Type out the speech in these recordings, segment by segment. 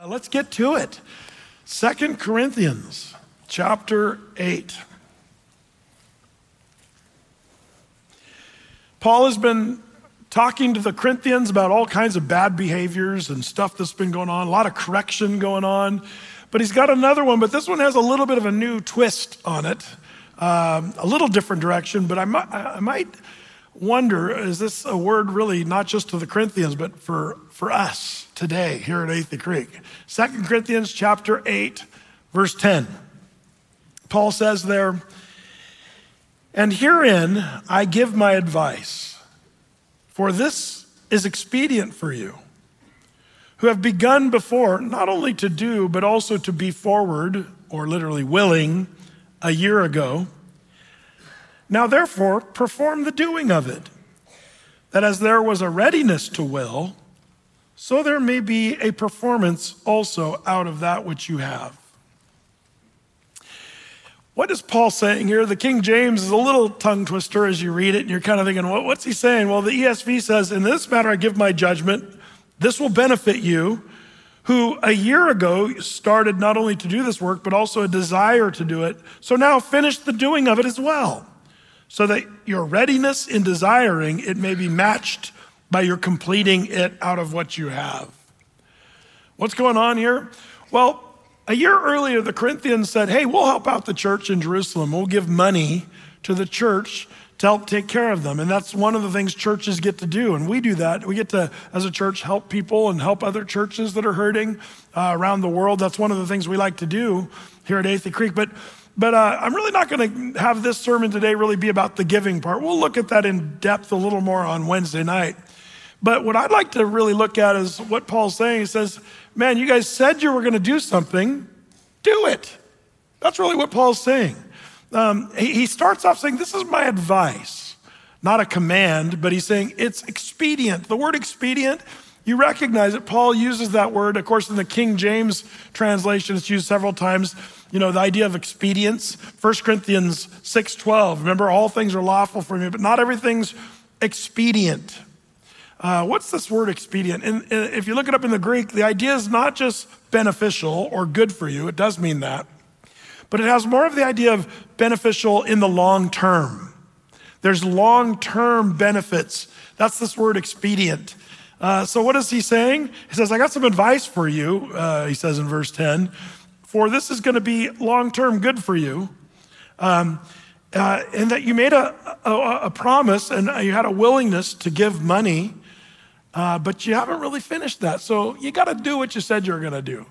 Let's get to it. 2 Corinthians chapter 8. Paul has been talking to the Corinthians about all kinds of bad behaviors and stuff that's been going on, a lot of correction going on. But he's got another one, but this one has a little bit of a new twist on it, a little different direction. But I might wonder, is this a word really not just to the Corinthians, but for us today here at Athey Creek? 2 Corinthians chapter 8, verse 10. Paul says there, "And herein I give my advice, for this is expedient for you, who have begun before not only to do, but also to be forward," or literally willing, "a year ago. Now therefore perform the doing of it, that as there was a readiness to will, so there may be a performance also out of that which you have." What is Paul saying here? The King James is a little tongue twister as you read it, and you're kind of thinking, what's he saying? Well, the ESV says, "In this matter I give my judgment. This will benefit you, who a year ago started not only to do this work, but also a desire to do it. So now finish the doing of it as well, so that your readiness in desiring it may be matched by your completing it out of what you have." What's going on here? Well, a year earlier, the Corinthians said, "Hey, we'll help out the church in Jerusalem. We'll give money to the church to help take care of them." And that's one of the things churches get to do. And we do that. We get to, as a church, help people and help other churches that are hurting around the world. That's one of the things we like to do here at Athey Creek. But I'm really not going to have this sermon today really be about the giving part. We'll look at that in depth a little more on Wednesday night. But what I'd like to really look at is what Paul's saying. He says, man, you guys said you were going to do something. Do it. That's really what Paul's saying. He starts off saying, this is my advice, not a command, but he's saying it's expedient. The word expedient, you recognize it. Paul uses that word. Of course, in the King James translation, it's used several times. You know, the idea of expedience. 1 Corinthians 6:12. Remember, all things are lawful for me, but not everything's expedient. What's this word expedient? And if you look it up in the Greek, the idea is not just beneficial or good for you. It does mean that. But it has more of the idea of beneficial in the long term. There's long-term benefits. That's this word expedient. So what is he saying? He says, I got some advice for you, he says in verse 10, "For this is going to be long-term good for you, and that you made a promise and you had a willingness to give money, but you haven't really finished that. So you got to do what you said you were going to do."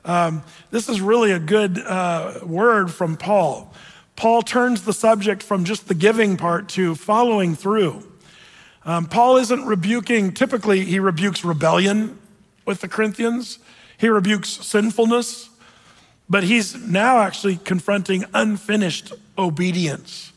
This is really a good word from Paul. Paul turns the subject from just the giving part to following through. Paul isn't rebuking, typically he rebukes rebellion with the Corinthians. He rebukes sinfulness, but he's now actually confronting unfinished obedience.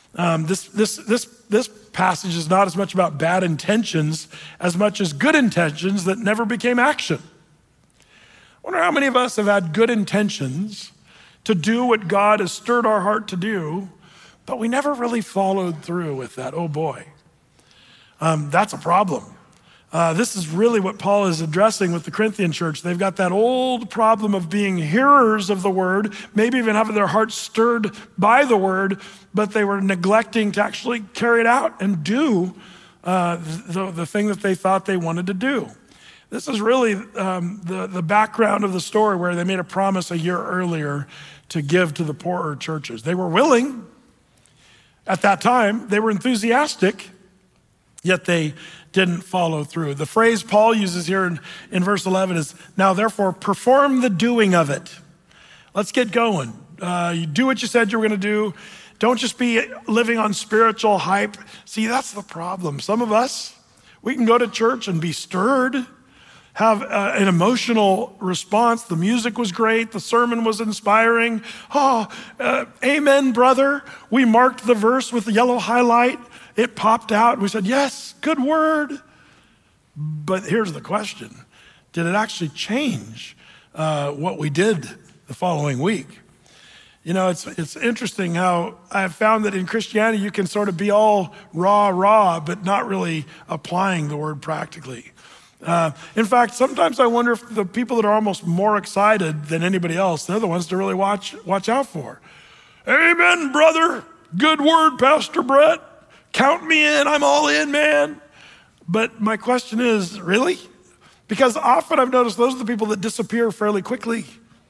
This passage is not as much about bad intentions as much as good intentions that never became action. I wonder how many of us have had good intentions to do what God has stirred our heart to do, but we never really followed through with that. Oh boy, that's a problem. This is really what Paul is addressing with the Corinthian church. They've got that old problem of being hearers of the word, maybe even having their hearts stirred by the word, but they were neglecting to actually carry it out and do the thing that they thought they wanted to do. This is really the background of the story where they made a promise a year earlier to give to the poorer churches. They were willing at that time. They were enthusiastic, yet they didn't follow through. The phrase Paul uses here in verse 11 is, "Now therefore perform the doing of it." Let's get going. You do what you said you were going to do. Don't just be living on spiritual hype. See, that's the problem. Some of us, we can go to church and be stirred, have an emotional response. The music was great. The sermon was inspiring. Amen, brother. We marked the verse with the yellow highlight. It popped out. We said, yes, good word. But here's the question. Did it actually change what we did the following week? You know, it's interesting how I've found that in Christianity, you can sort of be all raw, but not really applying the word practically. In fact, sometimes I wonder if the people that are almost more excited than anybody else, they're the ones to really watch out for. Amen, brother. Good word, Pastor Brett. Count me in. I'm all in, man. But my question is, really? Because often I've noticed those are the people that disappear fairly quickly.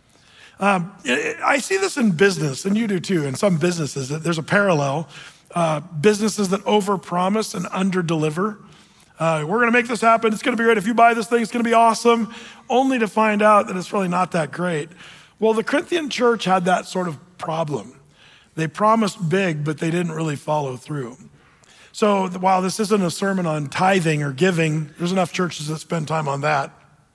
I see this in business, and you do too, in some businesses. There's a parallel. Businesses that overpromise and underdeliver. We're going to make this happen. It's going to be great. If you buy this thing, it's going to be awesome. Only to find out that it's really not that great. Well, the Corinthian church had that sort of problem. They promised big, but they didn't really follow through. So while this isn't a sermon on tithing or giving, there's enough churches that spend time on that.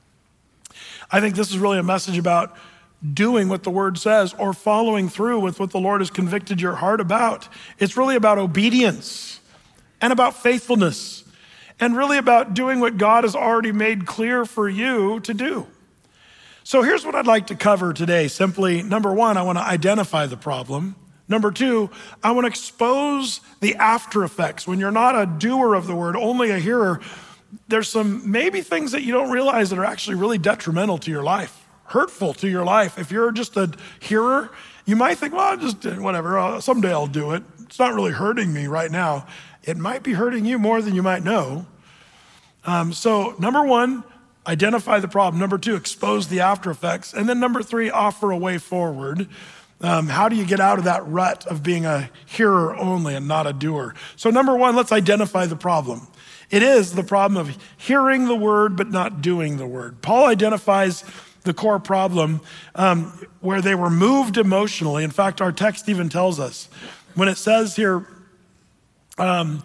I think this is really a message about doing what the word says or following through with what the Lord has convicted your heart about. It's really about obedience and about faithfulness and really about doing what God has already made clear for you to do. So here's what I'd like to cover today. Simply, number one, I want to identify the problem. Number two, I want to expose the after effects. When you're not a doer of the word, only a hearer, there's some maybe things that you don't realize that are actually really detrimental to your life, hurtful to your life. If you're just a hearer, you might think, well, just whatever, someday I'll do it. It's not really hurting me right now. It might be hurting you more than you might know. So number one, identify the problem. Number two, expose the after effects. And then number three, offer a way forward. How do you get out of that rut of being a hearer only and not a doer? So number one, let's identify the problem. It is the problem of hearing the word but not doing the word. Paul identifies the core problem where they were moved emotionally. In fact, our text even tells us when it says here, when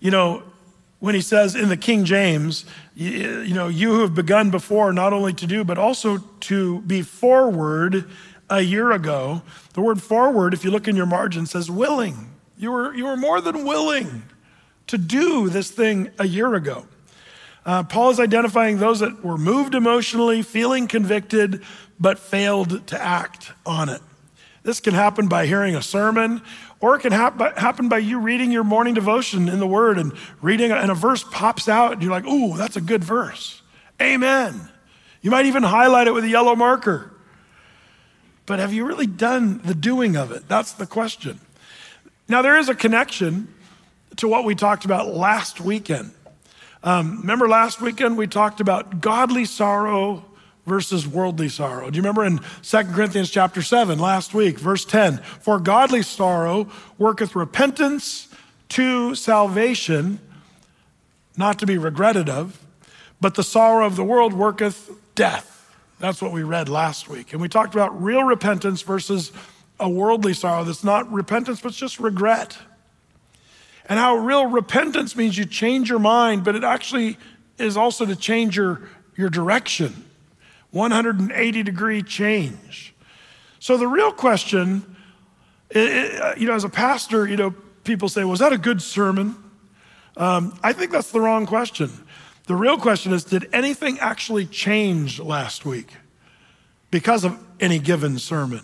he says in the King James, you who have begun before not only to do, but also to be forward a year ago. The word forward, if you look in your margin, says willing. You were more than willing to do this thing a year ago. Paul is identifying those that were moved emotionally, feeling convicted, but failed to act on it. This can happen by hearing a sermon, or it can happen by you reading your morning devotion in the Word and reading, and a verse pops out, and you're like, ooh, that's a good verse. Amen. You might even highlight it with a yellow marker. But have you really done the doing of it? That's the question. Now, there is a connection to what we talked about last weekend. Remember last weekend we talked about godly sorrow versus worldly sorrow. Do you remember in 2 Corinthians chapter 7 last week, verse 10? For godly sorrow worketh repentance to salvation, not to be regretted of, but the sorrow of the world worketh death. That's what we read last week. And we talked about real repentance versus a worldly sorrow that's not repentance, but it's just regret. And how real repentance means you change your mind, but it actually is also to change your direction. 180-degree change. So the real question, as a pastor, people say, was that a good sermon? I think that's the wrong question. The real question is, did anything actually change last week because of any given sermon?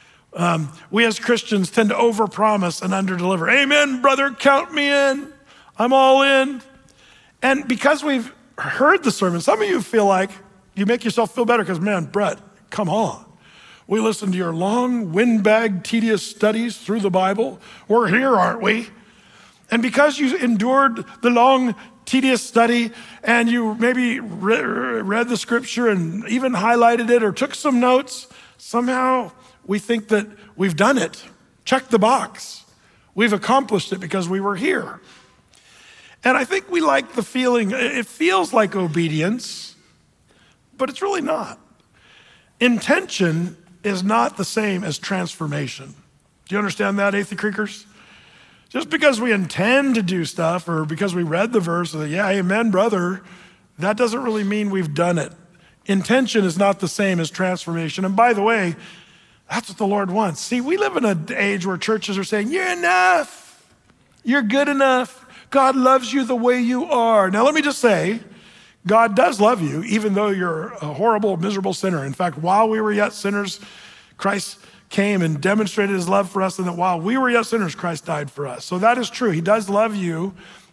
We as Christians tend to overpromise and underdeliver. Amen, brother, count me in. I'm all in. And because we've heard the sermon, some of you feel like you make yourself feel better because, man, Brett, come on. We listened to your long, windbag, tedious studies through the Bible. We're here, aren't we? And because you endured the long, tedious study and you maybe read the scripture and even highlighted it or took some notes, somehow we think that we've done it. Check the box. We've accomplished it because we were here. And I think we like the feeling, it feels like obedience, but it's really not. Intention is not the same as transformation. Do you understand that, Athey Creekers? Just because we intend to do stuff or because we read the verse, yeah, amen, brother, that doesn't really mean we've done it. Intention is not the same as transformation. And by the way, that's what the Lord wants. See, we live in an age where churches are saying, you're enough. You're good enough. God loves you the way you are. Now, let me just say, God does love you, even though you're a horrible, miserable sinner. In fact, while we were yet sinners, Christ came and demonstrated his love for us, and that while we were yet sinners, Christ died for us. So that is true. He does love you,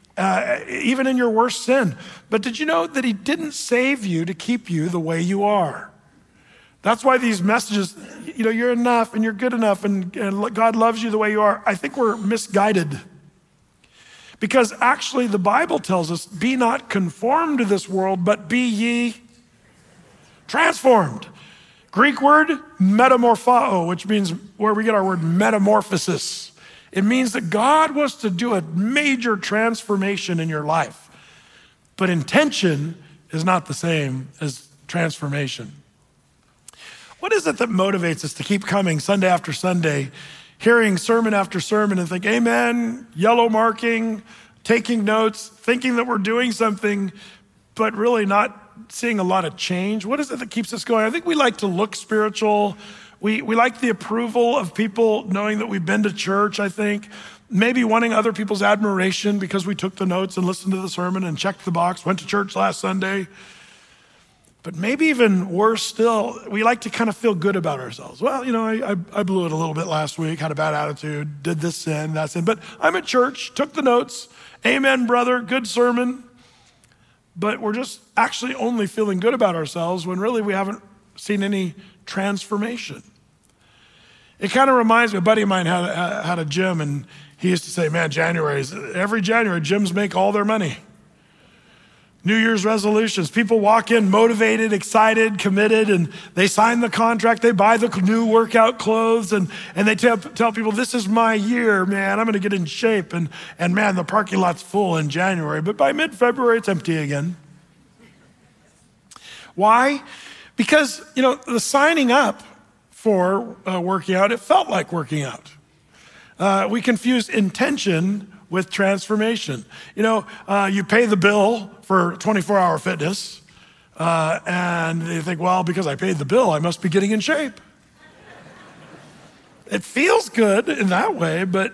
even in your worst sin. But did you know that he didn't save you to keep you the way you are? That's why these messages, you're enough and you're good enough and God loves you the way you are, I think we're misguided. Because actually the Bible tells us, be not conformed to this world, but be ye transformed. Greek word, metamorphao, which means where we get our word metamorphosis. It means that God wants to do a major transformation in your life. But intention is not the same as transformation. What is it that motivates us to keep coming Sunday after Sunday, hearing sermon after sermon and think, amen, yellow marking, taking notes, thinking that we're doing something, but really not seeing a lot of change? What is it that keeps us going? I think we like to look spiritual. We like the approval of people knowing that we've been to church, I think. Maybe wanting other people's admiration because we took the notes and listened to the sermon and checked the box, went to church last Sunday. But maybe even worse still, we like to kind of feel good about ourselves. Well, I blew it a little bit last week, had a bad attitude, did this sin, that sin. But I'm at church, took the notes. Amen, brother, good sermon. But we're just actually only feeling good about ourselves when really we haven't seen any transformation. It kind of reminds me, a buddy of mine had a gym, and he used to say, man, every January, gyms make all their money. New Year's resolutions. People walk in motivated, excited, committed, and they sign the contract. They buy the new workout clothes, and they tell people, this is my year, man. I'm going to get in shape. And man, the parking lot's full in January. But by mid-February, it's empty again. Why? Because, the signing up for working out, it felt like working out. We confuse intention with transformation. You pay the bill for 24-hour fitness, and you think, well, because I paid the bill, I must be getting in shape. It feels good in that way, but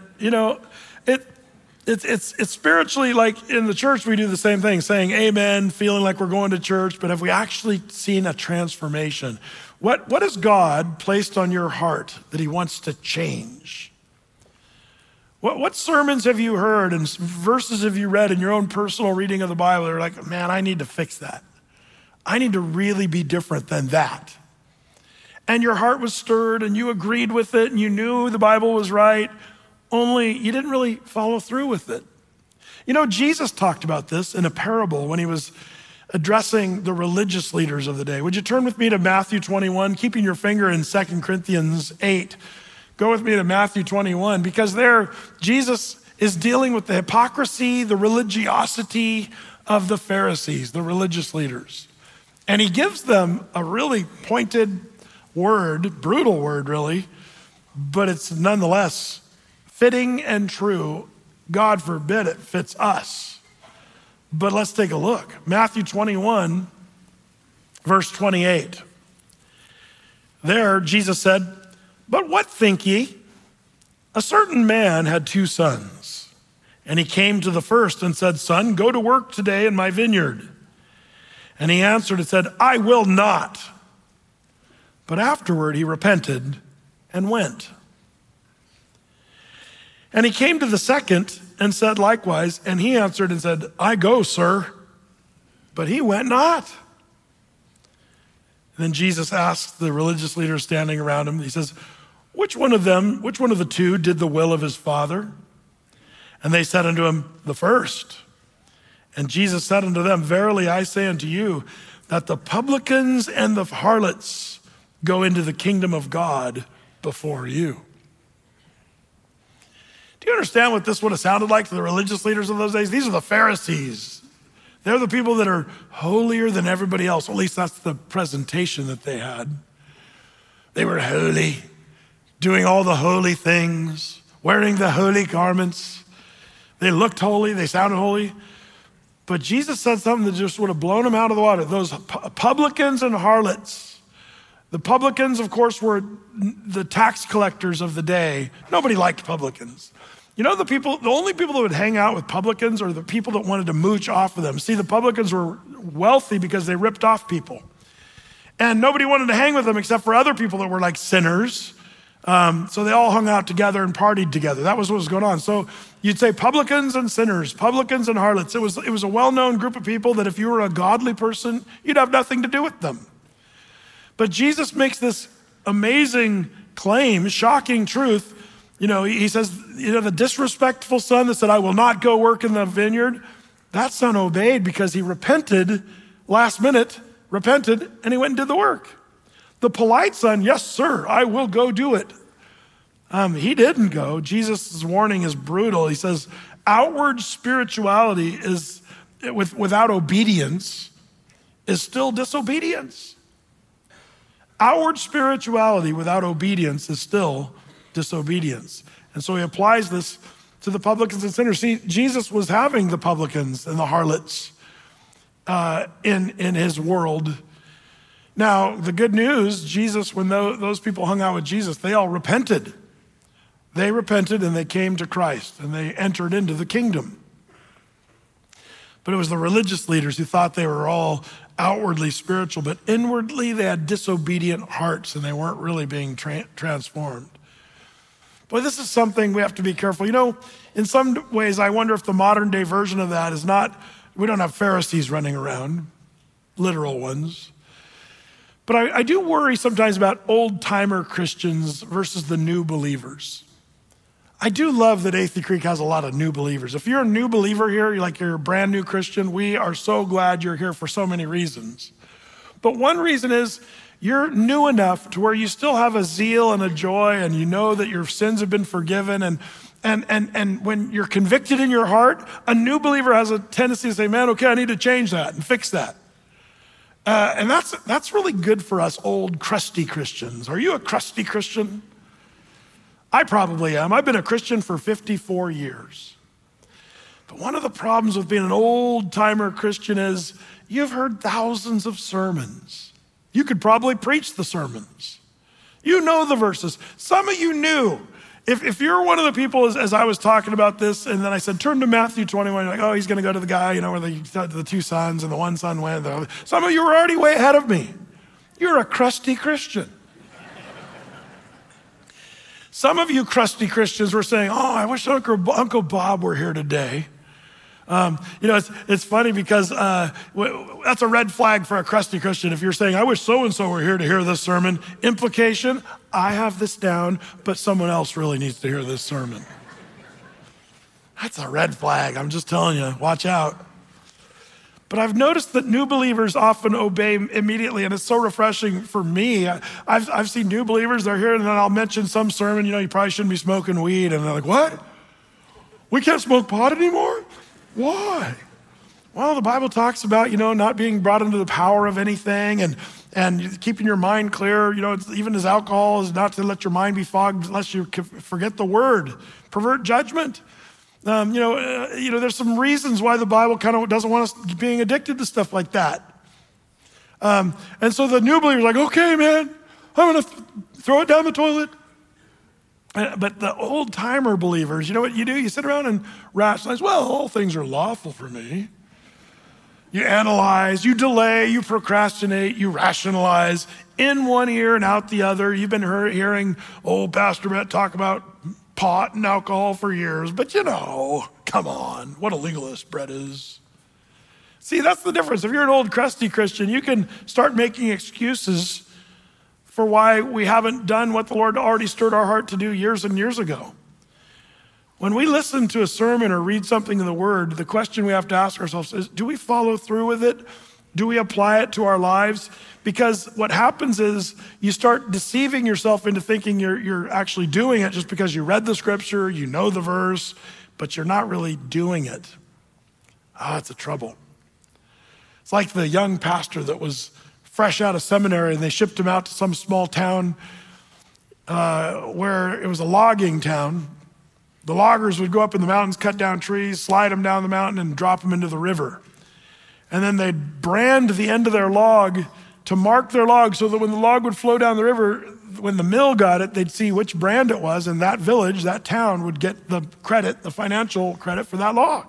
it's spiritually, like in the church, we do the same thing, saying amen, feeling like we're going to church, but have we actually seen a transformation? What has God placed on your heart that he wants to change? What sermons have you heard and verses have you read in your own personal reading of the Bible that are like, man, I need to fix that. I need to really be different than that. And your heart was stirred and you agreed with it and you knew the Bible was right, only you didn't really follow through with it. Jesus talked about this in a parable when he was addressing the religious leaders of the day. Would you turn with me to Matthew 21, keeping your finger in 2 Corinthians 8. Go with me to Matthew 21, because there Jesus is dealing with the hypocrisy, the religiosity of the Pharisees, the religious leaders. And he gives them a really pointed word, brutal word really, but it's nonetheless fitting and true. God forbid it fits us. But let's take a look. Matthew 21, verse 28. There Jesus said, but what think ye? A certain man had 2 sons, and he came to the first and said, son, go to work today in my vineyard. And he answered and said, I will not. But afterward he repented and went. And he came to the second and said likewise, and he answered and said, I go, sir. But he went not. And then Jesus asked the religious leaders standing around him, he says, which one of the 2 did the will of his father? And they said unto him, the first. And Jesus said unto them, verily I say unto you, that the publicans and the harlots go into the kingdom of God before you. Do you understand what this would have sounded like to the religious leaders of those days? These are the Pharisees. They're the people that are holier than everybody else. At least that's the presentation that they had. They were holy, doing all the holy things, wearing the holy garments. They looked holy, they sounded holy. But Jesus said something that just would have blown them out of the water. Those publicans and harlots. The publicans, of course, were the tax collectors of the day. Nobody liked publicans. The only people that would hang out with publicans are the people that wanted to mooch off of them. See, the publicans were wealthy because they ripped off people. And nobody wanted to hang with them except for other people that were like sinners, So they all hung out together and partied together. That was what was going on. So you'd say publicans and sinners, publicans and harlots. It was a well-known group of people that if you were a godly person, you'd have nothing to do with them. But Jesus makes this amazing claim, shocking truth. He says, the disrespectful son that said, I will not go work in the vineyard, that son obeyed because he repented last minute, and he went and did the work. The polite son, yes, sir, I will go do it. He didn't go. Jesus' warning is brutal. He says, outward spirituality is without obedience is still disobedience. Outward spirituality without obedience is still disobedience. And so he applies this to the publicans and sinners. See, Jesus was having the publicans and the harlots in his world. Now, the good news, Jesus, when those people hung out with Jesus, they all repented. They repented and they came to Christ and they entered into the kingdom. But it was the religious leaders who thought they were all outwardly spiritual, but inwardly they had disobedient hearts and they weren't really being transformed. Boy, this is something we have to be careful. In some ways, I wonder if the modern day version of that is not, we don't have Pharisees running around, literal ones. But I do worry sometimes about old-timer Christians versus the new believers. I do love that Athey Creek has a lot of new believers. If you're a new believer here, you're a brand new Christian, we are so glad you're here for so many reasons. But one reason is you're new enough to where you still have a zeal and a joy and you know that your sins have been forgiven. And when you're convicted in your heart, a new believer has a tendency to say, man, okay, I need to change that and fix that. And that's really good for us old, crusty Christians. Are you a crusty Christian? I probably am. I've been a Christian for 54 years. But one of the problems with being an old-timer Christian is you've heard thousands of sermons. You could probably preach the sermons. You know the verses. Some of you knew. If you're one of the people, as I was talking about this, and then I said, turn to Matthew 21, you're like, oh, he's going to go to the guy, where the two sons and the one son went. Some of you were already way ahead of me. You're a crusty Christian. Some of you crusty Christians were saying, oh, I wish Uncle Bob were here today. It's funny because that's a red flag for a crusty Christian. If you're saying, I wish so-and-so were here to hear this sermon, implication, I have this down, but someone else really needs to hear this sermon. That's a red flag. I'm just telling you, watch out. But I've noticed that new believers often obey immediately, and it's so refreshing for me. I've seen new believers, they're here, and then I'll mention some sermon, you probably shouldn't be smoking weed, and they're like, what? We can't smoke pot anymore? Why? Well, the Bible talks about, not being brought into the power of anything and keeping your mind clear. Even as alcohol is not to let your mind be fogged unless you forget the word, pervert judgment. There's some reasons why the Bible kind of doesn't want us being addicted to stuff like that. And so the new believer's like, okay, man, I'm going to throw it down the toilet. But the old-timer believers, you know what you do? You sit around and rationalize, well, all things are lawful for me. You analyze, you delay, you procrastinate, you rationalize in one ear and out the other. You've been hearing old Pastor Brett talk about pot and alcohol for years, but come on, what a legalist Brett is. See, that's the difference. If you're an old crusty Christian, you can start making excuses for why we haven't done what the Lord already stirred our heart to do years and years ago. When we listen to a sermon or read something in the Word, the question we have to ask ourselves is, do we follow through with it? Do we apply it to our lives? Because what happens is you start deceiving yourself into thinking you're actually doing it just because you read the scripture, you know the verse, but you're not really doing it. It's a trouble. It's like the young pastor that was fresh out of seminary and they shipped him out to some small town where it was a logging town. The loggers would go up in the mountains, cut down trees, slide them down the mountain and drop them into the river. And then they'd brand the end of their log to mark their log so that when the log would flow down the river, when the mill got it, they'd see which brand it was, and that village, that town would get the credit, the financial credit for that log.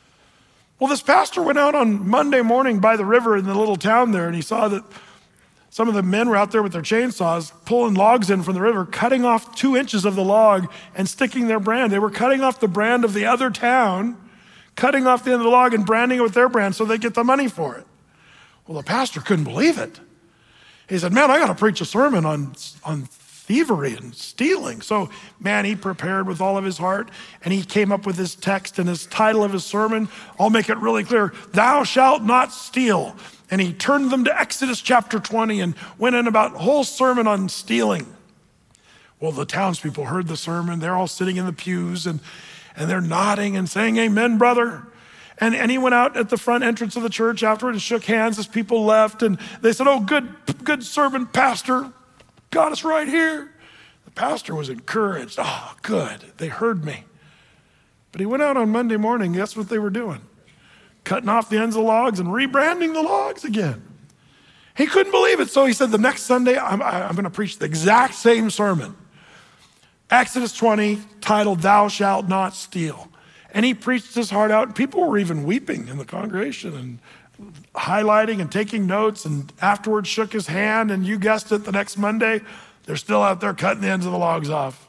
Well, this pastor went out on Monday morning by the river in the little town there, and he saw that Some of the men were out there with their chainsaws, pulling logs in from the river, cutting off 2 inches of the log and sticking their brand. They were cutting off the brand of the other town, cutting off the end of the log and branding it with their brand so they get the money for it. Well, the pastor couldn't believe it. He said, man, I got to preach a sermon on thievery and stealing. So, man, he prepared with all of his heart, and he came up with his text and his title of his sermon. I'll make it really clear. Thou shalt not steal. And he turned them to Exodus chapter 20 and went in about a whole sermon on stealing. Well, the townspeople heard the sermon. They're all sitting in the pews and they're nodding and saying, amen, brother. And he went out at the front entrance of the church afterward and shook hands as people left. And they said, oh, good sermon, pastor. Got us right here. The pastor was encouraged. Oh, good. They heard me. But he went out on Monday morning. Guess what they were doing? Cutting off the ends of the logs and rebranding the logs again. He couldn't believe it. So he said, the next Sunday, I'm going to preach the exact same sermon. Exodus 20, titled, Thou Shalt Not Steal. And he preached his heart out. People were even weeping in the congregation and highlighting and taking notes, and afterwards shook his hand. And you guessed it, the next Monday, they're still out there cutting the ends of the logs off.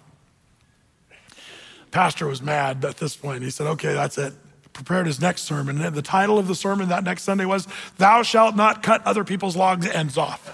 Pastor was mad at this point. He said, okay, that's it. Prepared his next sermon. And the title of the sermon that next Sunday was, Thou Shalt Not Cut Other People's Logs Ends Off.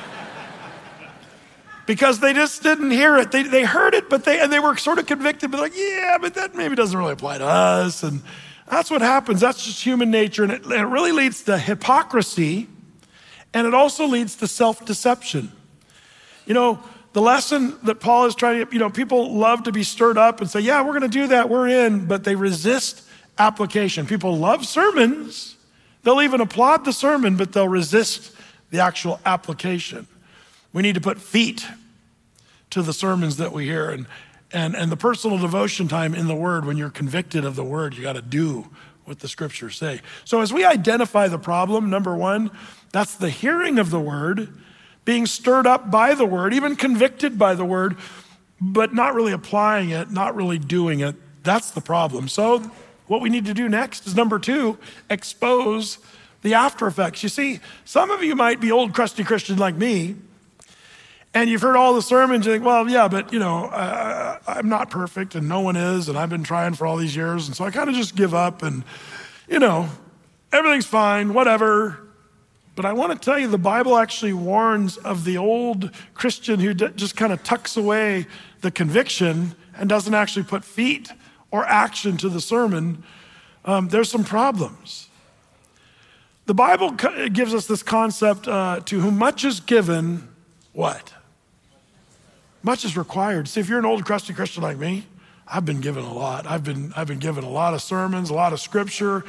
Because they just didn't hear it. They heard it, but they were sort of convicted, but like, yeah, but that maybe doesn't really apply to us. And that's what happens. That's just human nature. And it really leads to hypocrisy, and it also leads to self-deception. You know, the lesson that Paul is trying to, people love to be stirred up and say, yeah, we're going to do that, we're in, but they resist application. People love sermons. They'll even applaud the sermon, but they'll resist the actual application. We need to put feet to the sermons that we hear, and the personal devotion time in the Word. When you're convicted of the Word, you got to do what the Scriptures say. So as we identify the problem, number one, that's the hearing of the Word, being stirred up by the Word, even convicted by the Word, but not really applying it, not really doing it. That's the problem. So what we need to do next is, number two, expose the after effects. You see, some of you might be old crusty Christian like me, and you've heard all the sermons, you think, well, yeah, but I'm not perfect, and no one is, and I've been trying for all these years, and so I kind of just give up, and everything's fine, whatever. But I want to tell you, the Bible actually warns of the old Christian who just kind of tucks away the conviction and doesn't actually put feet or action to the sermon. There's some problems. The Bible gives us this concept, to whom much is given, what? Much is required. See, if you're an old crusty Christian like me, I've been given a lot. I've been given a lot of sermons, a lot of scripture.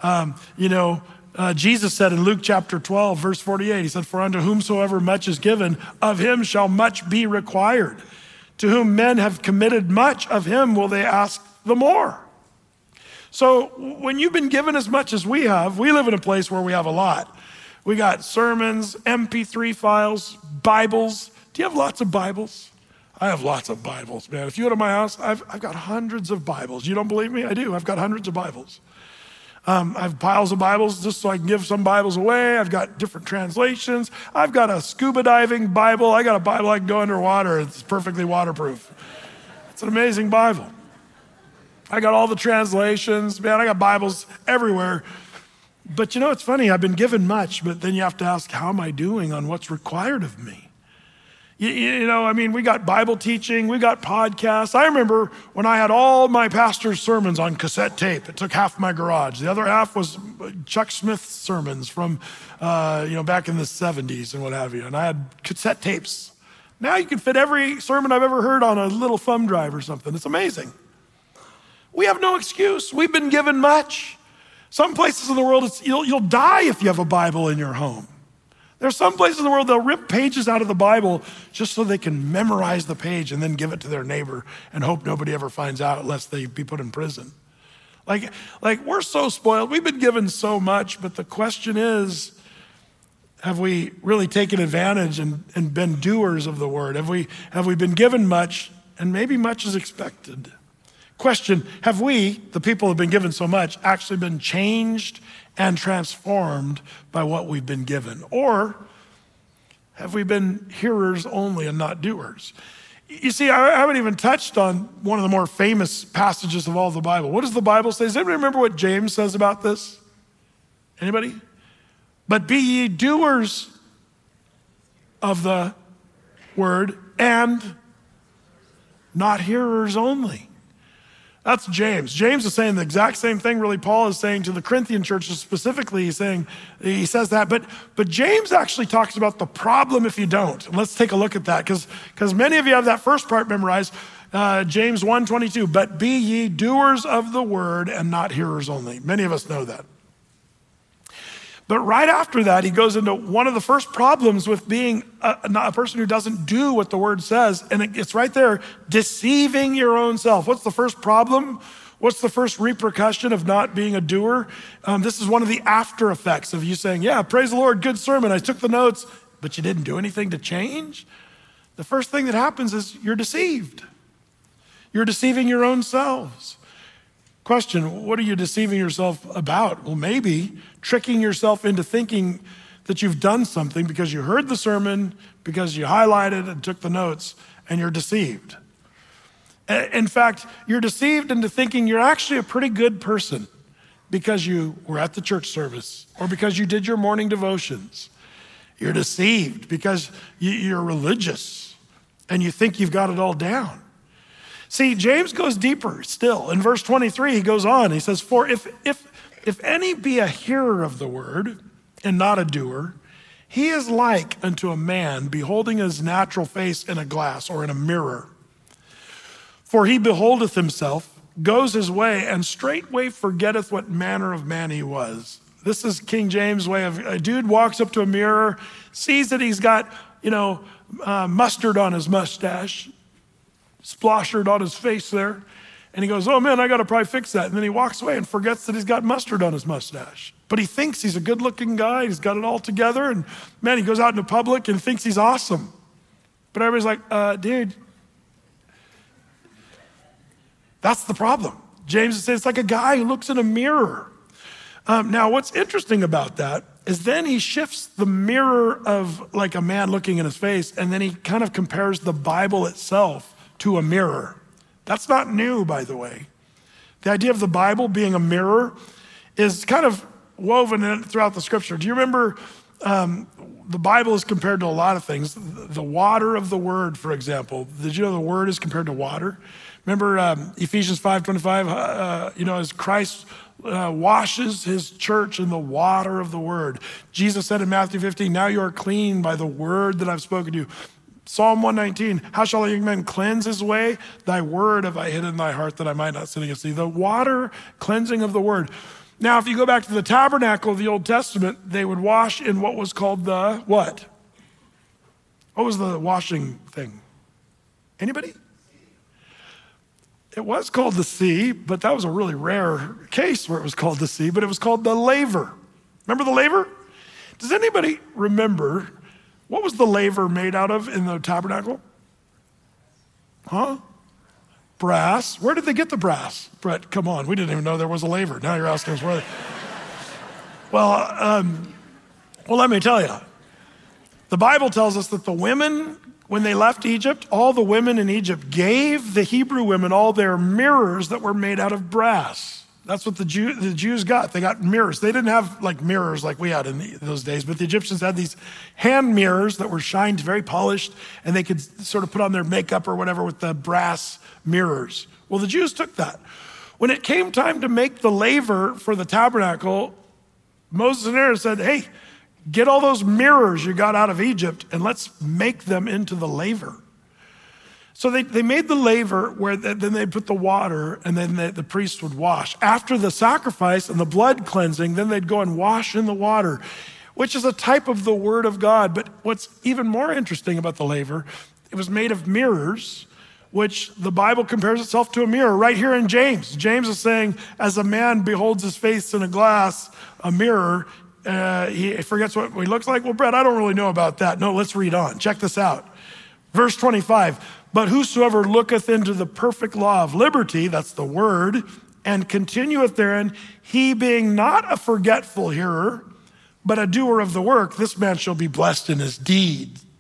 Jesus said in Luke chapter 12, verse 48, he said, for unto whomsoever much is given, of him shall much be required. To whom men have committed much, of him will they ask the more. So when you've been given as much as we have, we live in a place where we have a lot. We got sermons, MP3 files, Bibles. Do you have lots of Bibles? I have lots of Bibles, man. If you go to my house, I've got hundreds of Bibles. You don't believe me? I do. I've got hundreds of Bibles. I have piles of Bibles just so I can give some Bibles away. I've got different translations. I've got a scuba diving Bible. I got a Bible I can go underwater. It's perfectly waterproof. It's an amazing Bible. I got all the translations. Man, I got Bibles everywhere. But it's funny. I've been given much, but then you have to ask, how am I doing on what's required of me? We got Bible teaching, we got podcasts. I remember when I had all my pastor's sermons on cassette tape. It took half my garage. The other half was Chuck Smith's sermons from, back in the 70s and what have you. And I had cassette tapes. Now you can fit every sermon I've ever heard on a little thumb drive or something. It's amazing. We have no excuse. We've been given much. Some places in the world, you'll die if you have a Bible in your home. There's some places in the world, they'll rip pages out of the Bible just so they can memorize the page and then give it to their neighbor and hope nobody ever finds out unless they be put in prison. Like we're so spoiled. We've been given so much, but the question is, have we really taken advantage and been doers of the word? Have we been given much, and maybe much is expected? Question, have we, the people who have been given so much, actually been changed and transformed by what we've been given? Or have we been hearers only and not doers? You see, I haven't even touched on one of the more famous passages of all the Bible. What does the Bible say? Does anybody remember what James says about this? Anybody? But be ye doers of the word and not hearers only. That's James. James is saying the exact same thing really Paul is saying to the Corinthian churches specifically. He says that, but James actually talks about the problem if you don't. And let's take a look at that because many of you have that first part memorized, James 1:22. But be ye doers of the word and not hearers only. Many of us know that. But right after that, he goes into one of the first problems with being a person who doesn't do what the word says. And it's right there, deceiving your own self. What's the first problem? What's the first repercussion of not being a doer? This is one of the after effects of you saying, yeah, praise the Lord, good sermon. I took the notes, but you didn't do anything to change. The first thing that happens is you're deceived. You're deceiving your own selves. Question, what are you deceiving yourself about? Well, maybe tricking yourself into thinking that you've done something because you heard the sermon, because you highlighted and took the notes, and you're deceived. In fact, you're deceived into thinking you're actually a pretty good person because you were at the church service or because you did your morning devotions. You're deceived because you're religious and you think you've got it all down. See, James goes deeper still. In verse 23, he goes on. He says, for if any be a hearer of the word and not a doer, he is like unto a man beholding his natural face in a glass or in a mirror. For he beholdeth himself, goes his way, and straightway forgetteth what manner of man he was. This is King James' way of, a dude walks up to a mirror, sees that he's got, mustard on his mustache, sploshered on his face there. And he goes, oh man, I got to probably fix that. And then he walks away and forgets that he's got mustard on his mustache. But he thinks he's a good looking guy. He's got it all together. And man, he goes out into public and thinks he's awesome. But everybody's like, dude, that's the problem. James says it's like a guy who looks in a mirror. Now, what's interesting about that is then he shifts the mirror of like a man looking in his face, and then he kind of compares the Bible itself to a mirror. That's not new, by the way. The idea of the Bible being a mirror is kind of woven in throughout the scripture. Do you remember the Bible is compared to a lot of things? The water of the word, for example. Did you know the word is compared to water? Remember Ephesians 5:25, as Christ washes his church in the water of the word. Jesus said in Matthew 15, now you are clean by the word that I've spoken to you. Psalm 119, how shall a young man cleanse his way? Thy word have I hid in thy heart that I might not sin against thee. The water cleansing of the word. Now, if you go back to the tabernacle of the Old Testament, they would wash in what was called the what? What was the washing thing? Anybody? It was called the sea, but that was a really rare case where it was called the sea, but it was called the laver. Remember the laver? Does anybody remember what was the laver made out of in the tabernacle? Huh? Brass. Where did they get the brass? Brett, come on. We didn't even know there was a laver. Now you're asking us where. Well, let me tell you. The Bible tells us that the women, when they left Egypt, all the women in Egypt gave the Hebrew women all their mirrors that were made out of brass. That's what the Jews got. They got mirrors. They didn't have like mirrors like we had in those days, but the Egyptians had these hand mirrors that were shined, very polished, and they could sort of put on their makeup or whatever with the brass mirrors. Well, the Jews took that. When it came time to make the laver for the tabernacle, Moses and Aaron said, hey, get all those mirrors you got out of Egypt and let's make them into the laver. So they made the laver where then they put the water and then the priest would wash. After the sacrifice and the blood cleansing, then they'd go and wash in the water, which is a type of the word of God. But what's even more interesting about the laver, it was made of mirrors, which the Bible compares itself to a mirror right here in James. James is saying, as a man beholds his face in a glass, a mirror, he forgets what he looks like. Well, Brett, I don't really know about that. No, let's read on. Check this out. Verse 25, but whosoever looketh into the perfect law of liberty, that's the word, and continueth therein, he being not a forgetful hearer, but a doer of the work, this man shall be blessed in his deed.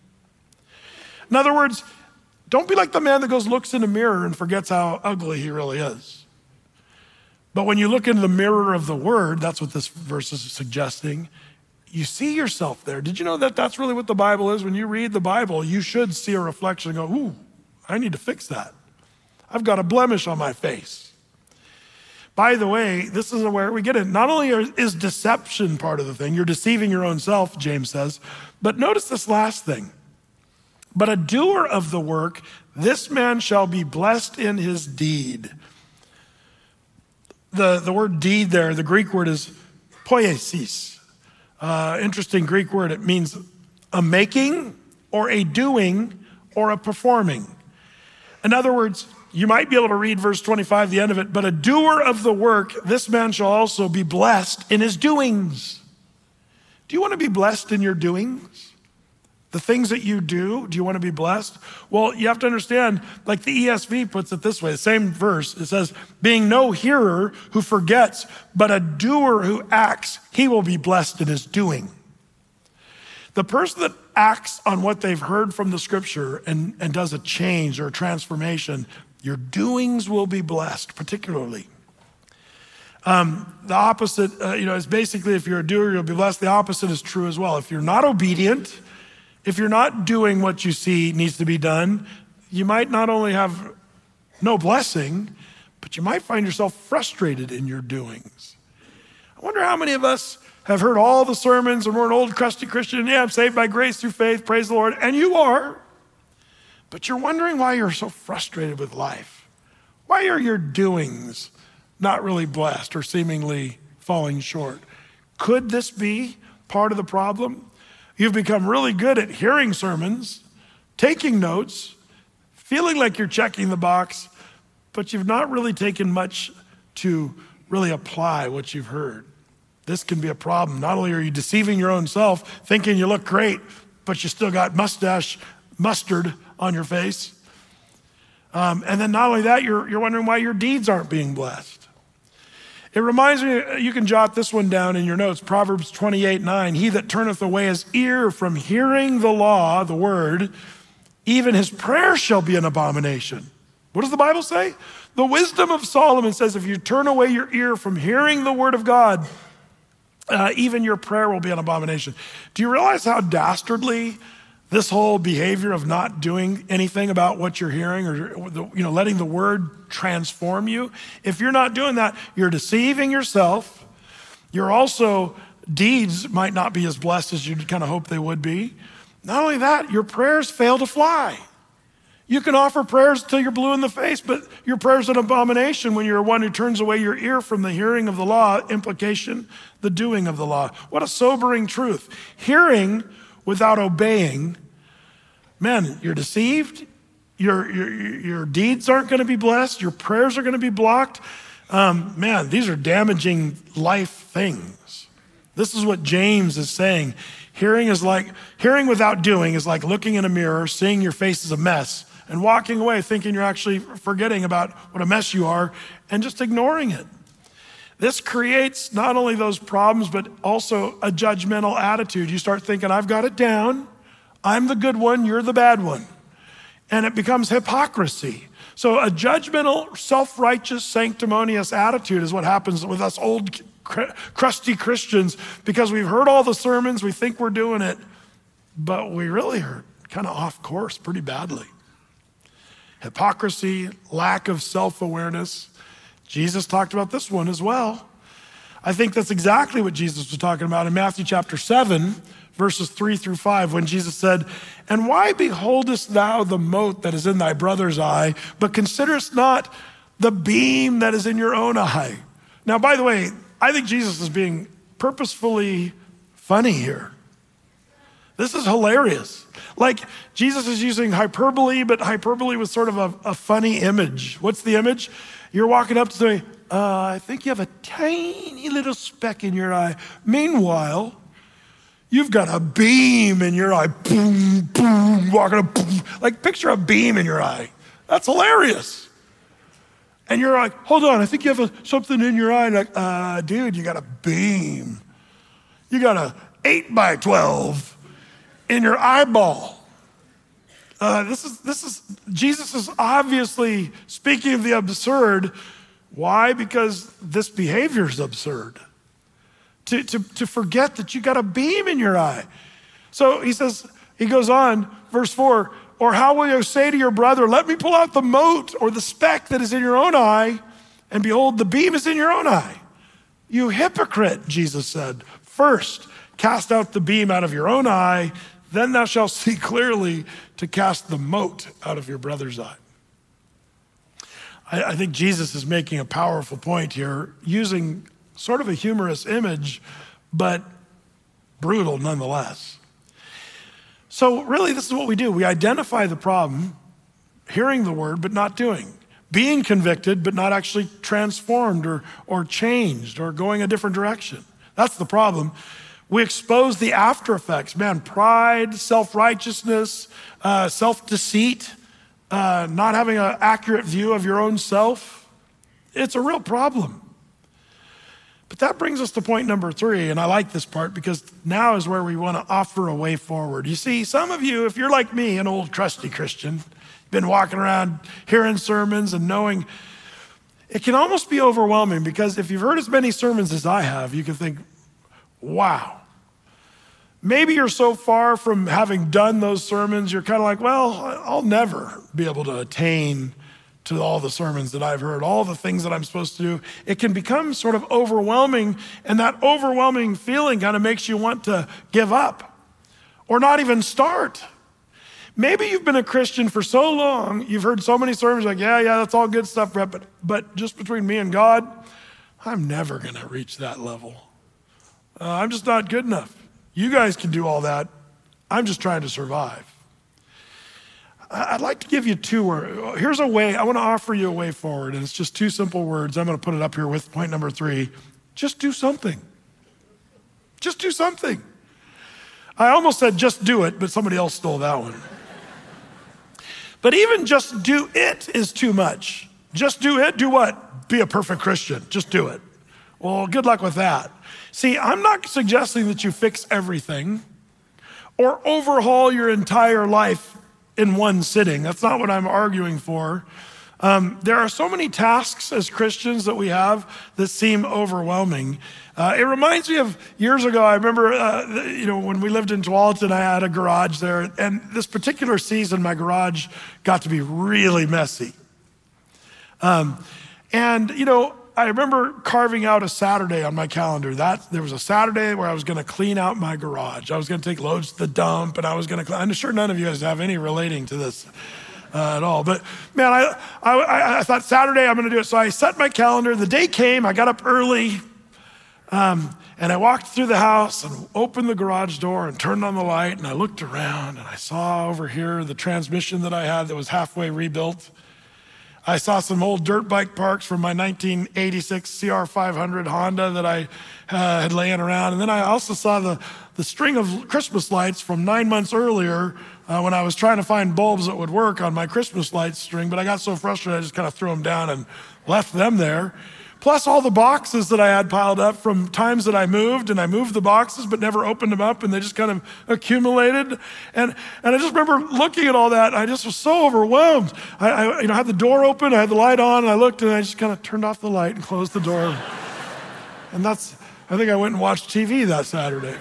In other words, don't be like the man that looks in the mirror and forgets how ugly he really is. But when you look into the mirror of the word, that's what this verse is suggesting, you see yourself there. Did you know that that's really what the Bible is? When you read the Bible, you should see a reflection and go, ooh, I need to fix that. I've got a blemish on my face. By the way, this is where we get it. Not only is deception part of the thing, you're deceiving your own self, James says, but notice this last thing. But a doer of the work, this man shall be blessed in his deed. The word deed there, the Greek word is poiesis. Interesting Greek word. It means a making or a doing or a performing. In other words, you might be able to read verse 25, the end of it, but a doer of the work, this man shall also be blessed in his doings. Do you want to be blessed in your doings? The things that you do you want to be blessed? Well, you have to understand, like the ESV puts it this way, the same verse, it says, being no hearer who forgets, but a doer who acts, he will be blessed in his doing. The person that acts on what they've heard from the scripture and does a change or a transformation, your doings will be blessed, particularly. The opposite, is basically if you're a doer, you'll be blessed. The opposite is true as well. If you're not obedient, if you're not doing what you see needs to be done, you might not only have no blessing, but you might find yourself frustrated in your doings. I wonder how many of us have heard all the sermons and we're an old crusty Christian. Yeah, I'm saved by grace through faith, praise the Lord. And you are, but you're wondering why you're so frustrated with life. Why are your doings not really blessed or seemingly falling short? Could this be part of the problem? You've become really good at hearing sermons, taking notes, feeling like you're checking the box, but you've not really taken much to really apply what you've heard. This can be a problem. Not only are you deceiving your own self, thinking you look great, but you still got mustard on your face. And then not only that, you're wondering why your deeds aren't being blessed. It reminds me, you can jot this one down in your notes, Proverbs 28:9. He that turneth away his ear from hearing the law, the word, even his prayer shall be an abomination. What does the Bible say? The wisdom of Solomon says if you turn away your ear from hearing the word of God, even your prayer will be an abomination. Do you realize how dastardly this whole behavior of not doing anything about what you're hearing or letting the word transform you? If you're not doing that, you're deceiving yourself. You're also, deeds might not be as blessed as you'd kind of hope they would be. Not only that, your prayers fail to fly. You can offer prayers till you're blue in the face, but your prayer's an abomination when you're one who turns away your ear from the hearing of the law, implication, the doing of the law. What a sobering truth. Hearing without obeying, man, you're deceived. Your deeds aren't going to be blessed. Your prayers are going to be blocked. These are damaging life things. This is what James is saying. Hearing without doing is like looking in a mirror, seeing your face is a mess, and walking away thinking you're actually forgetting about what a mess you are and just ignoring it. This creates not only those problems, but also a judgmental attitude. You start thinking, I've got it down. I'm the good one, you're the bad one. And it becomes hypocrisy. So a judgmental, self-righteous, sanctimonious attitude is what happens with us old, crusty Christians, because we've heard all the sermons, we think we're doing it, but we really are kind of off course pretty badly. Hypocrisy, lack of self-awareness. Jesus talked about this one as well. I think that's exactly what Jesus was talking about in Matthew chapter 7, verses 3-5, when Jesus said, and why beholdest thou the mote that is in thy brother's eye, but considerest not the beam that is in your own eye? Now, by the way, I think Jesus is being purposefully funny here. This is hilarious. Like Jesus is using hyperbole, but hyperbole was sort of a funny image. What's the image? You're walking up to say, I think you have a tiny little speck in your eye. Meanwhile, you've got a beam in your eye. Boom, boom, walking up, boom. Like picture a beam in your eye. That's hilarious. And you're like, hold on, I think you have something in your eye. Like, dude, you got a beam. You got a 8x12 in your eyeball. Jesus is obviously speaking of the absurd. Why? Because this behavior is absurd. To forget that you got a beam in your eye. So he goes on, verse 4, or how will you say to your brother, let me pull out the mote or the speck that is in your own eye, and behold, the beam is in your own eye. You hypocrite, Jesus said, first cast out the beam out of your own eye, then thou shalt see clearly to cast the mote out of your brother's eye. I think Jesus is making a powerful point here, using sort of a humorous image, but brutal nonetheless. So really, this is what we do. We identify the problem, hearing the word, but not doing. Being convicted, but not actually transformed or changed or going a different direction. That's the problem. We expose the after effects. Man, pride, self-righteousness, self-deceit, not having an accurate view of your own self. It's a real problem. But that brings us to point number 3, and I like this part because now is where we want to offer a way forward. You see, some of you, if you're like me, an old trusty Christian, been walking around hearing sermons and knowing, it can almost be overwhelming because if you've heard as many sermons as I have, you can think, wow. Maybe you're so far from having done those sermons, you're kind of like, well, I'll never be able to attain to all the sermons that I've heard, all the things that I'm supposed to do. It can become sort of overwhelming, and that overwhelming feeling kind of makes you want to give up or not even start. Maybe you've been a Christian for so long, you've heard so many sermons like, yeah, that's all good stuff, Brett, but just between me and God, I'm never going to reach that level. I'm just not good enough. You guys can do all that. I'm just trying to survive. I'd like to give you 2 words. Here's a way. I want to offer you a way forward, and it's just 2 simple words. I'm going to put it up here with point number 3. Just do something. Just do something. I almost said just do it, but somebody else stole that one. But even just do it is too much. Just do it. Do what? Be a perfect Christian. Just do it. Well, good luck with that. See, I'm not suggesting that you fix everything or overhaul your entire life in one sitting. That's not what I'm arguing for. There are so many tasks as Christians that we have that seem overwhelming. It reminds me of years ago. I remember, when we lived in Tualatin, I had a garage there, and this particular season, my garage got to be really messy. I remember carving out a Saturday on my calendar. There was a Saturday where I was going to clean out my garage. I was going to take loads to the dump, and I was going to I'm sure none of you guys have any relating to this at all. But man, I thought Saturday I'm going to do it. So I set my calendar. The day came. I got up early, and I walked through the house and opened the garage door and turned on the light, and I looked around, and I saw over here the transmission that I had that was halfway rebuilt. I saw some old dirt bike parks from my 1986 CR500 Honda that I had laying around. And then I also saw the string of Christmas lights from 9 months earlier when I was trying to find bulbs that would work on my Christmas lights string. But I got so frustrated, I just kind of threw them down and left them there. Plus all the boxes that I had piled up from times that I moved, and I moved the boxes but never opened them up, and they just kind of accumulated. And I just remember looking at all that, and I just was so overwhelmed. I had the door open, I had the light on, and I looked, and I just kind of turned off the light and closed the door. And I think I went and watched TV that Saturday.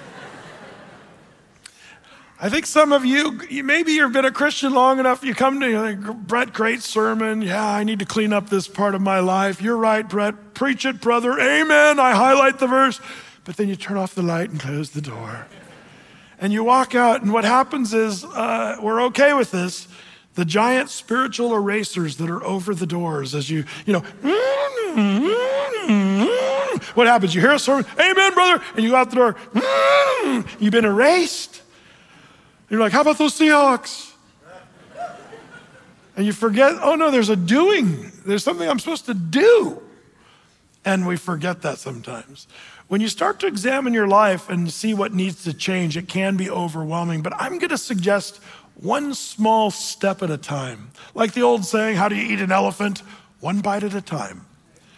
I think some of you, maybe you've been a Christian long enough, you come to, Brett, great sermon. Yeah, I need to clean up this part of my life. You're right, Brett. Preach it, brother. Amen. I highlight the verse. But then you turn off the light and close the door. And you walk out, and what happens is, we're okay with this, the giant spiritual erasers that are over the doors as what happens? You hear a sermon, amen, brother, and you go out the door, you've been erased. You're like, how about those Seahawks? And you forget, oh no, there's a doing. There's something I'm supposed to do. And we forget that sometimes. When you start to examine your life and see what needs to change, it can be overwhelming. But I'm going to suggest one small step at a time. Like the old saying, how do you eat an elephant? One bite at a time.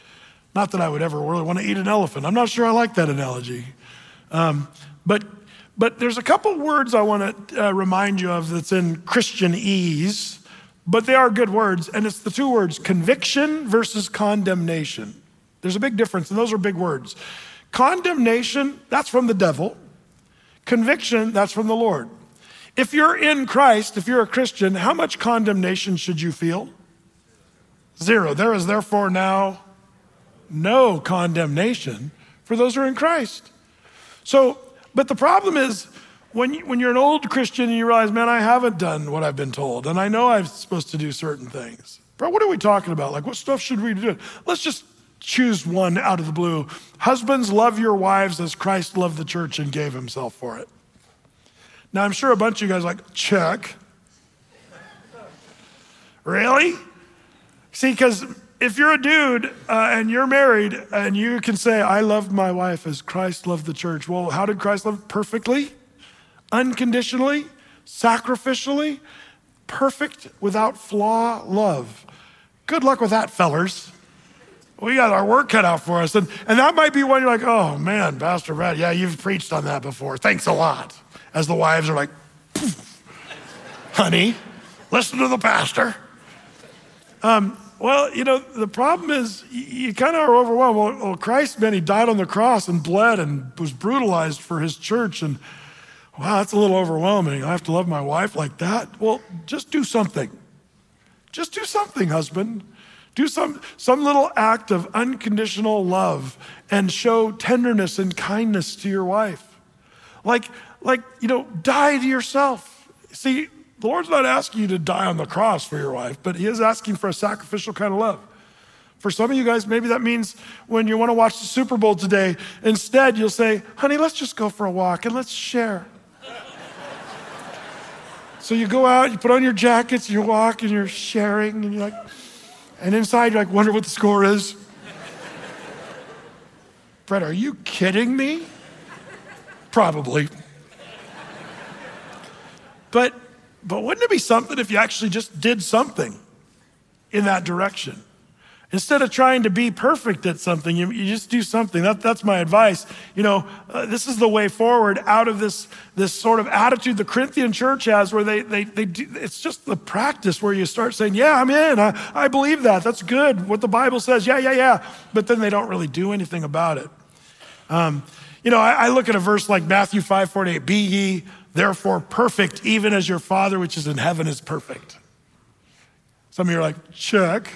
Not that I would ever really want to eat an elephant. I'm not sure I like that analogy. But But there's a couple words I want to remind you of that's in Christianese, but they are good words, and it's the two words, conviction versus condemnation. There's a big difference, and those are big words. Condemnation, that's from the devil. Conviction, that's from the Lord. If you're in Christ, if you're a Christian, how much condemnation should you feel? 0. There is therefore now no condemnation for those who are in Christ. So, but the problem is when you're an old Christian and you realize, man, I haven't done what I've been told, and I know I'm supposed to do certain things. Bro, what are we talking about? Like, what stuff should we do? Let's just choose one out of the blue. Husbands, love your wives as Christ loved the church and gave himself for it. Now, I'm sure a bunch of you guys are like, check. Really? See, because if you're a dude and you're married and you can say, I love my wife as Christ loved the church. Well, how did Christ love? Perfectly, unconditionally, sacrificially, perfect, without flaw love. Good luck with that, fellers. We got our work cut out for us. And that might be when you're like, oh man, Pastor Brad, yeah, you've preached on that before. Thanks a lot. As the wives are like, honey, listen to the pastor. Well, you know, the problem is you kind of are overwhelmed. Well, Christ, man, he died on the cross and bled and was brutalized for his church. And wow, that's a little overwhelming. I have to love my wife like that. Well, just do something. Just do something, husband. Do some little act of unconditional love and show tenderness and kindness to your wife. Like, you know, die to yourself. See, the Lord's not asking you to die on the cross for your wife, but he is asking for a sacrificial kind of love. For some of you guys, maybe that means when you want to watch the Super Bowl today, instead you'll say, honey, let's just go for a walk and let's share. So you go out, you put on your jackets, you walk and you're sharing and you're like, and inside you're like, wonder what the score is. Brett, are you kidding me? Probably. But wouldn't it be something if you actually just did something in that direction? Instead of trying to be perfect at something, you just do something. That's my advice. You know, this is the way forward out of this sort of attitude the Corinthian church has where they do, it's just the practice where you start saying, yeah, I'm in. I believe that. That's good. What the Bible says, yeah. But then they don't really do anything about it. You know, I look at a verse like Matthew 5:48, be ye therefore perfect, even as your Father which is in heaven is perfect. Some of you are like, check.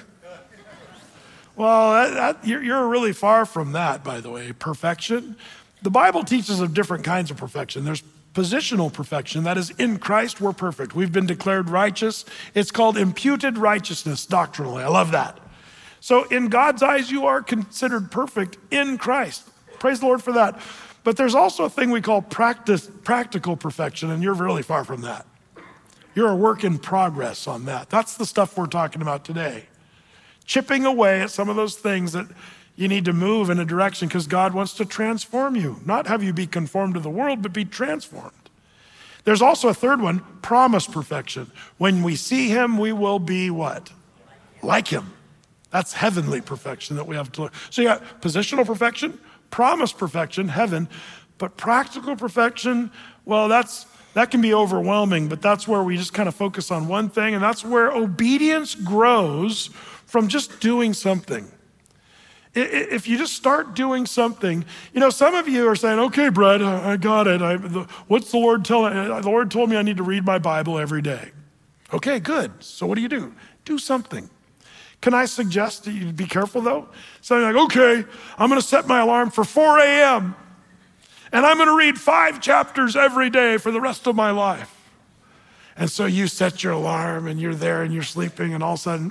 Well, you're really far from that, by the way, perfection. The Bible teaches of different kinds of perfection. There's positional perfection, that is in Christ we're perfect. We've been declared righteous. It's called imputed righteousness doctrinally. I love that. So in God's eyes, you are considered perfect in Christ. Praise the Lord for that. But there's also a thing we call practical perfection, and you're really far from that. You're a work in progress on that. That's the stuff we're talking about today. Chipping away at some of those things that you need to move in a direction because God wants to transform you. Not have you be conformed to the world, but be transformed. There's also a third one, promised perfection. When we see him, we will be what? Like him. That's heavenly perfection that we have to look. So you got positional perfection, promised perfection, heaven, but practical perfection, well, that can be overwhelming, but that's where we just kind of focus on one thing, and that's where obedience grows from just doing something. If you just start doing something, you know, some of you are saying, okay, Brad, I got it. What's the Lord telling? The Lord told me I need to read my Bible every day. Okay, good. So what do? Do something. Can I suggest that you be careful though? So you're like, okay, I'm going to set my alarm for 4 a.m. and I'm going to read 5 chapters every day for the rest of my life. And so you set your alarm and you're there and you're sleeping and all of a sudden,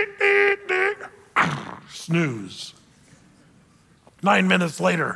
snooze. 9 minutes later,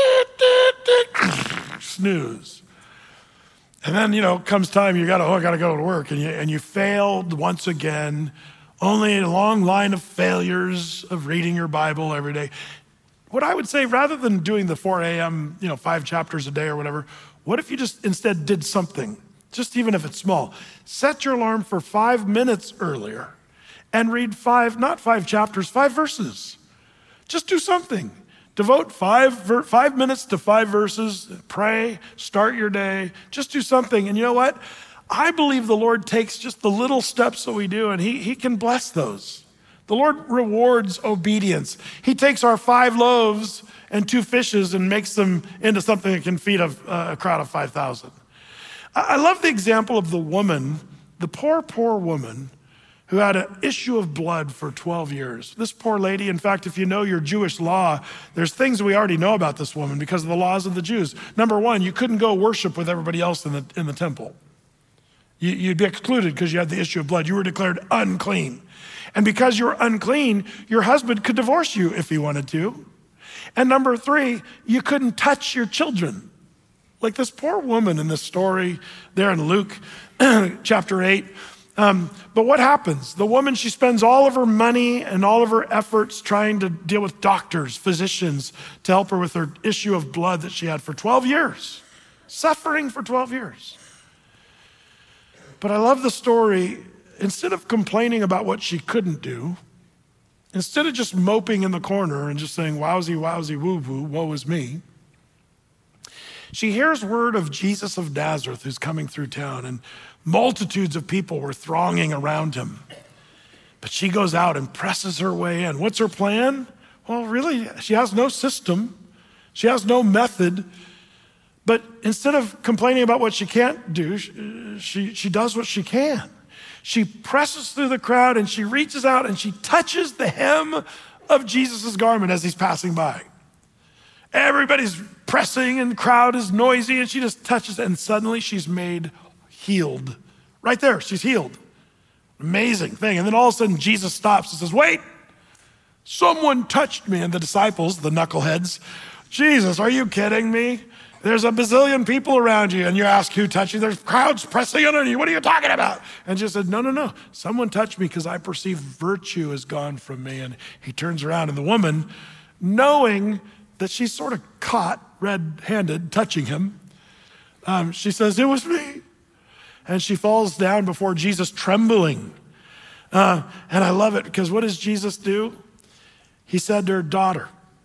snooze. And then, you know, comes time, I gotta go to work, and you failed once again. Only a long line of failures of reading your Bible every day. What I would say, rather than doing the 4 a.m., 5 chapters a day or whatever, what if you just instead did something, just even if it's small? Set your alarm for 5 minutes earlier and read 5 chapters, 5 verses. Just do something. Devote 5 minutes to 5 verses, pray, start your day, just do something. And you know what? I believe the Lord takes just the little steps that we do and he can bless those. The Lord rewards obedience. He takes our 5 loaves and 2 fishes and makes them into something that can feed a crowd of 5,000. I love the example of the woman, the poor woman who had an issue of blood for 12 years. This poor lady, in fact, if you know your Jewish law, there's things we already know about this woman because of the laws of the Jews. Number one, you couldn't go worship with everybody else in the temple. You'd be excluded because you had the issue of blood. You were declared unclean. And because you're unclean, your husband could divorce you if he wanted to. And number 3, you couldn't touch your children. Like this poor woman in this story there in Luke chapter 8. But what happens? The woman, she spends all of her money and all of her efforts trying to deal with doctors, physicians, to help her with her issue of blood that she had for 12 years, suffering for 12 years. But I love the story. Instead of complaining about what she couldn't do, instead of just moping in the corner and just saying, wowsy, wowsy, woo-woo, woe is me, she hears word of Jesus of Nazareth who's coming through town, and multitudes of people were thronging around him. But she goes out and presses her way in. What's her plan? Well, really, she has no system. She has no method. But instead of complaining about what she can't do, she does what she can. She presses through the crowd and she reaches out and she touches the hem of Jesus' garment as he's passing by. Everybody's pressing and the crowd is noisy and she just touches and suddenly she's made healed. Right there, she's healed. Amazing thing. And then all of a sudden Jesus stops and says, wait, someone touched me. And the disciples, the knuckleheads, Jesus, are you kidding me? There's a bazillion people around you and you ask who touched you. There's crowds pressing on you. What are you talking about? And Jesus said, no. Someone touched me because I perceive virtue is gone from me. And he turns around and the woman, knowing that she's sort of caught red-handed touching him, she says, it was me. And she falls down before Jesus trembling. And I love it because what does Jesus do? He said to her, daughter,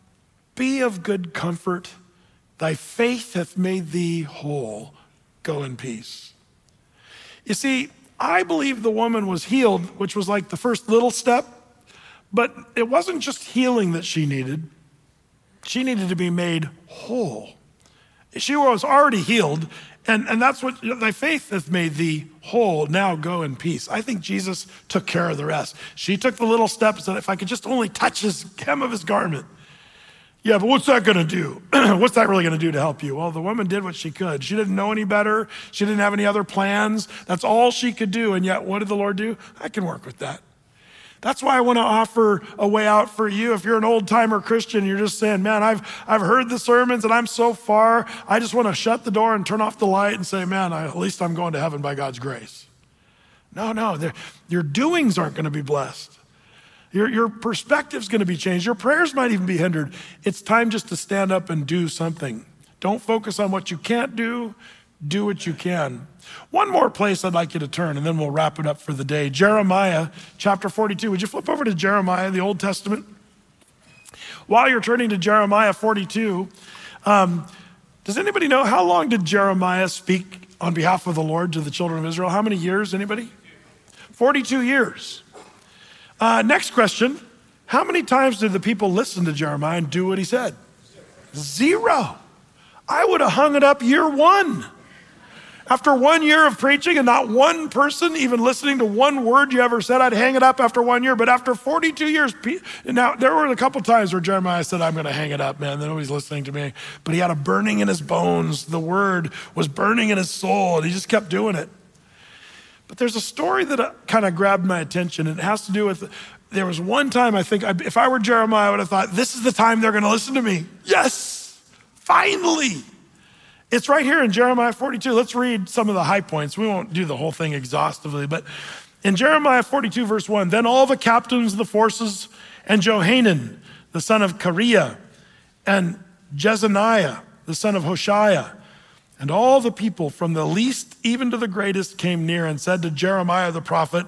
be of good comfort. Thy faith hath made thee whole. Go in peace. You see, I believe the woman was healed, which was like the first little step, but it wasn't just healing that she needed. She needed to be made whole. She was already healed, and that's what, thy faith hath made thee whole. Now go in peace. I think Jesus took care of the rest. She took the little steps that if I could just only touch his hem of his garment. Yeah, but what's that gonna do? What's that really gonna do to help you? Well, the woman did what she could. She didn't know any better. She didn't have any other plans. That's all she could do. And yet, what did the Lord do? I can work with that. That's why I wanna offer a way out for you. If you're an old timer Christian, you're just saying, man, I've heard the sermons and I'm so far, I just wanna shut the door and turn off the light and say, man, at least I'm going to heaven by God's grace. No, your doings aren't gonna be blessed. Your perspective's gonna be changed. Your prayers might even be hindered. It's time just to stand up and do something. Don't focus on what you can't do. Do what you can. One more place I'd like you to turn, and then we'll wrap it up for the day. Jeremiah chapter 42. Would you flip over to Jeremiah, the Old Testament? While you're turning to Jeremiah 42, does anybody know how long did Jeremiah speak on behalf of the Lord to the children of Israel? How many years, anybody? 42 years. Next question, how many times did the people listen to Jeremiah and do what he said? 0. I would have hung it up year 1. After 1 year of preaching and not one person even listening to one word you ever said, I'd hang it up after 1 year. But after 42 years, now there were a couple times where Jeremiah said, I'm gonna hang it up, man, nobody's listening to me. But he had a burning in his bones. The word was burning in his soul and he just kept doing it. But there's a story that kind of grabbed my attention, and it has to do with, there was one time I think, if I were Jeremiah, I would have thought, this is the time they're gonna listen to me. Yes, finally. It's right here in Jeremiah 42. Let's read some of the high points. We won't do the whole thing exhaustively, but in Jeremiah 42 verse 1, then all the captains of the forces and Johanan, the son of Kareah, and Jezaniah, the son of Hoshaiah, and all the people from the least even to the greatest came near and said to Jeremiah the prophet,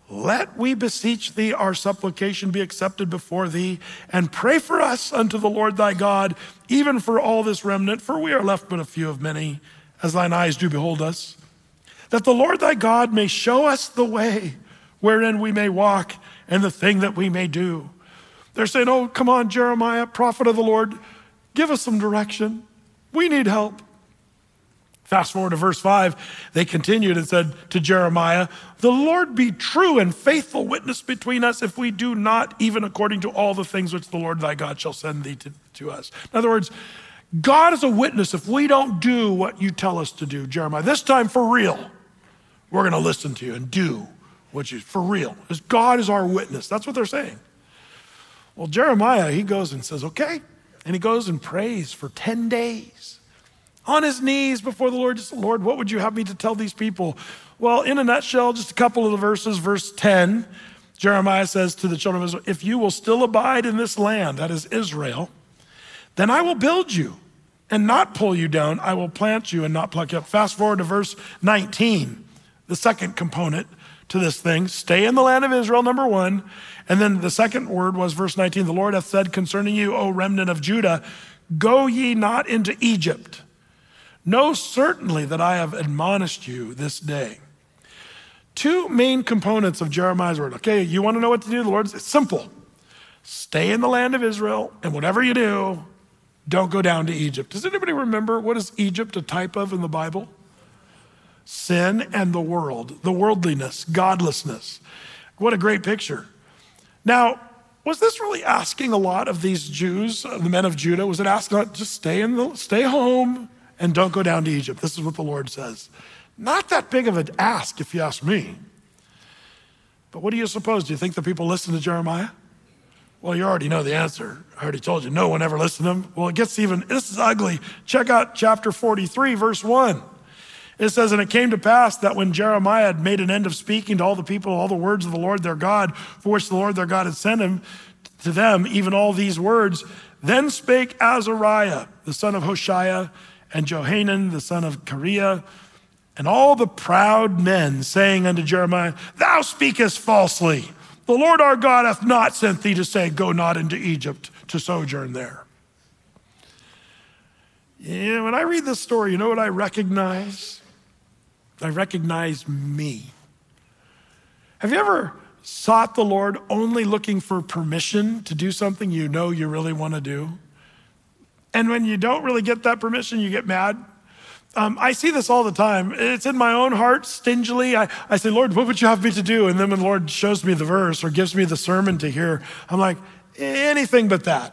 let we beseech thee our supplication be accepted before thee, and pray for us unto the Lord thy God, even for all this remnant, for we are left but a few of many, as thine eyes do behold us, that the Lord thy God may show us the way wherein we may walk, and the thing that we may do. They're saying, oh, come on, Jeremiah, prophet of the Lord, give us some direction. We need help. Fast forward to verse 5, they continued and said to Jeremiah, the Lord be true and faithful witness between us if we do not even according to all the things which the Lord thy God shall send thee to us. In other words, God is a witness if we don't do what you tell us to do, Jeremiah. This time for real, we're going to listen to you and do what you, for real. Because God is our witness. That's what they're saying. Well, Jeremiah, he goes and says, okay. And he goes and prays for 10 days. On his knees before the Lord, just, Lord, what would you have me to tell these people? Well, in a nutshell, just a couple of the verses, verse 10, Jeremiah says to the children of Israel, if you will still abide in this land, that is Israel, then I will build you and not pull you down. I will plant you and not pluck you up. Fast forward to verse 19, the second component to this thing, stay in the land of Israel, number one. And then the second word was verse 19, the Lord hath said concerning you, O remnant of Judah, go ye not into Egypt. Know certainly that I have admonished you this day. Two main components of Jeremiah's word. Okay, you want to know what to do? The Lord says, it's simple. Stay in the land of Israel, and whatever you do, don't go down to Egypt. Does anybody remember what is Egypt a type of in the Bible? Sin and the world, the worldliness, godlessness. What a great picture. Now, was this really asking a lot of these Jews, the men of Judah? Was it asking, just stay home, and don't go down to Egypt? This is what the Lord says. Not that big of an ask, if you ask me. But what do you suppose? Do you think the people listened to Jeremiah? Well, you already know the answer. I already told you, no one ever listened to him. Well, it gets even, this is ugly. Check out chapter 43, verse 1. It says, and it came to pass that when Jeremiah had made an end of speaking to all the people, all the words of the Lord their God, for which the Lord their God had sent him to them, even all these words, then spake Azariah, the son of Hoshea, and Johanan, the son of Kareah, and all the proud men, saying unto Jeremiah, thou speakest falsely. The Lord our God hath not sent thee to say, go not into Egypt to sojourn there. Yeah, when I read this story, you know what I recognize? I recognize me. Have you ever sought the Lord only looking for permission to do something you know you really want to do? And when you don't really get that permission, you get mad. I see this all the time. It's in my own heart, stingily. I say, Lord, what would you have me to do? And then when the Lord shows me the verse or gives me the sermon to hear, I'm like, anything but that.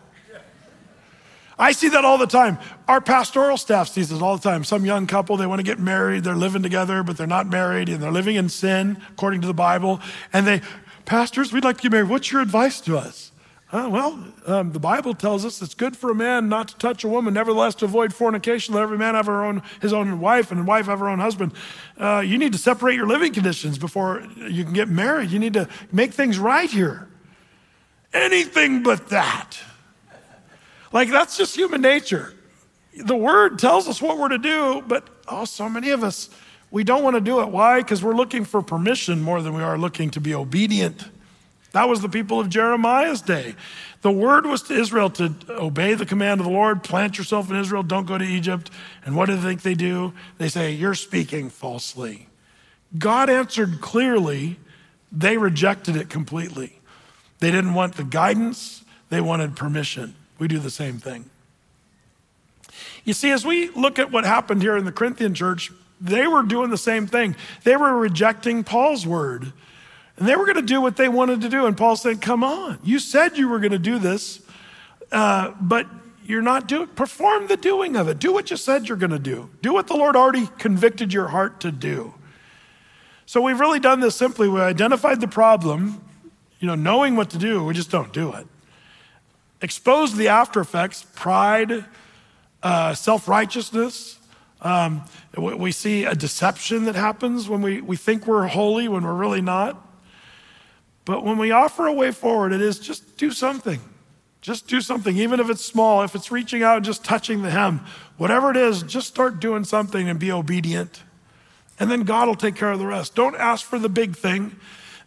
I see that all the time. Our pastoral staff sees this all the time. Some young couple, they want to get married. They're living together, but they're not married, and they're living in sin, according to the Bible. And they, pastors, we'd like to get married. What's your advice to us? The Bible tells us it's good for a man not to touch a woman, nevertheless to avoid fornication. Let every man have his own wife, and the wife have her own husband. You need to separate your living conditions before you can get married. You need to make things right here. Anything but that. Like, that's just human nature. The word tells us what we're to do, but so many of us, we don't want to do it. Why? Because we're looking for permission more than we are looking to be obedient. That was the people of Jeremiah's day. The word was to Israel to obey the command of the Lord, plant yourself in Israel, don't go to Egypt. And what do they think they do? They say, you're speaking falsely. God answered clearly. They rejected it completely. They didn't want the guidance. They wanted permission. We do the same thing. You see, as we look at what happened here in the Corinthian church, they were doing the same thing. They were rejecting Paul's word. And they were going to do what they wanted to do. And Paul said, come on, you said you were going to do this, but you're not doing, perform the doing of it. Do what you said you're going to do. Do what the Lord already convicted your heart to do. So we've really done this simply. We identified the problem, knowing what to do, we just don't do it. Expose the after effects, pride, self-righteousness. We see a deception that happens when we think we're holy when we're really not. But when we offer a way forward, it is just do something. Just do something, even if it's small. If it's reaching out and just touching the hem, whatever it is, just start doing something and be obedient. And then God will take care of the rest. Don't ask for the big thing.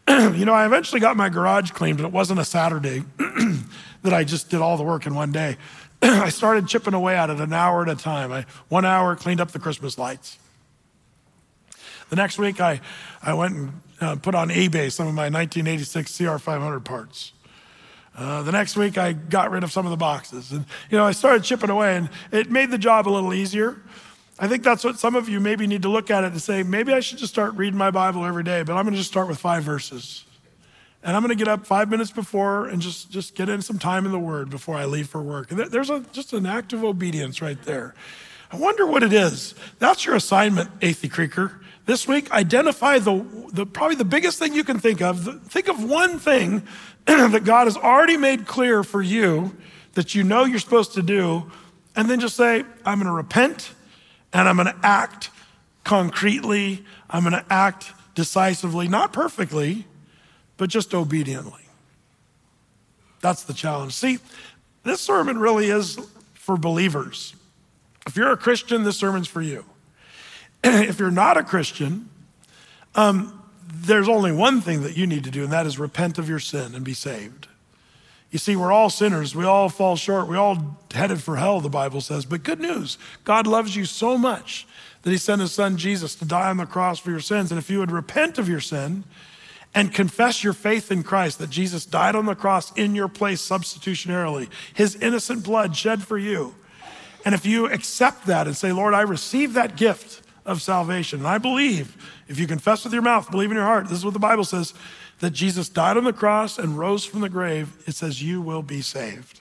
I eventually got my garage cleaned, but it wasn't a Saturday that I just did all the work in one day. I started chipping away at it an hour at a time. 1 hour cleaned up the Christmas lights. The next week, I went and put on eBay some of my 1986 CR500 parts. The next week, I got rid of some of the boxes. And, I started chipping away, and it made the job a little easier. I think that's what some of you maybe need to look at it and say, maybe I should just start reading my Bible every day, but I'm going to just start with 5 verses. And I'm going to get up 5 minutes before and just get in some time in the Word before I leave for work. And there's just an act of obedience right there. I wonder what it is. That's your assignment, Athey Creeker. This week, identify probably the biggest thing you can think of. Think of one thing that God has already made clear for you that you know you're supposed to do, and then just say, I'm going to repent, and I'm going to act concretely. I'm going to act decisively, not perfectly, but just obediently. That's the challenge. See, this sermon really is for believers. If you're a Christian, this sermon's for you. If you're not a Christian, there's only one thing that you need to do, and that is repent of your sin and be saved. You see, we're all sinners. We all fall short. We all headed for hell, the Bible says. But good news, God loves you so much that he sent his son Jesus to die on the cross for your sins. And if you would repent of your sin and confess your faith in Christ, that Jesus died on the cross in your place substitutionarily, his innocent blood shed for you. And if you accept that and say, Lord, I receive that gift of salvation, and I believe, if you confess with your mouth, believe in your heart, this is what the Bible says, that Jesus died on the cross and rose from the grave, it says you will be saved.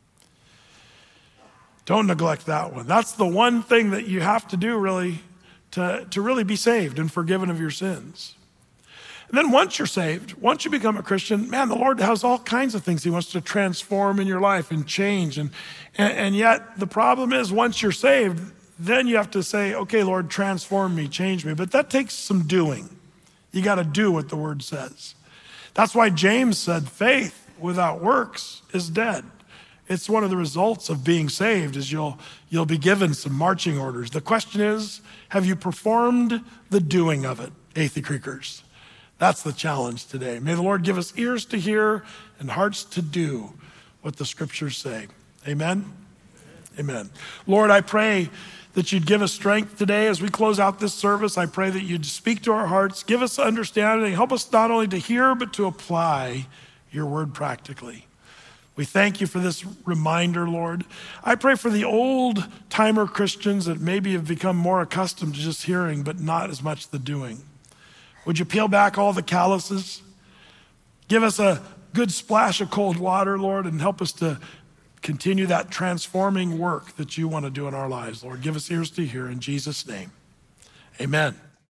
Don't neglect that one. That's the one thing that you have to do really to really be saved and forgiven of your sins. And then once you're saved, once you become a Christian, man, the Lord has all kinds of things he wants to transform in your life and change. And yet the problem is once you're saved, then you have to say, okay, Lord, transform me, change me. But that takes some doing. You got to do what the word says. That's why James said faith without works is dead. It's one of the results of being saved is you'll be given some marching orders. The question is, have you performed the doing of it, Athey Creekers? That's the challenge today. May the Lord give us ears to hear and hearts to do what the scriptures say. Amen? Amen. Lord, I pray that you'd give us strength today as we close out this service. I pray that you'd speak to our hearts, give us understanding, help us not only to hear, but to apply your word practically. We thank you for this reminder, Lord. I pray for the old-timer Christians that maybe have become more accustomed to just hearing, but not as much the doing. Would you peel back all the calluses? Give us a good splash of cold water, Lord, and help us to continue that transforming work that you want to do in our lives, Lord. Give us ears to hear in Jesus' name. Amen.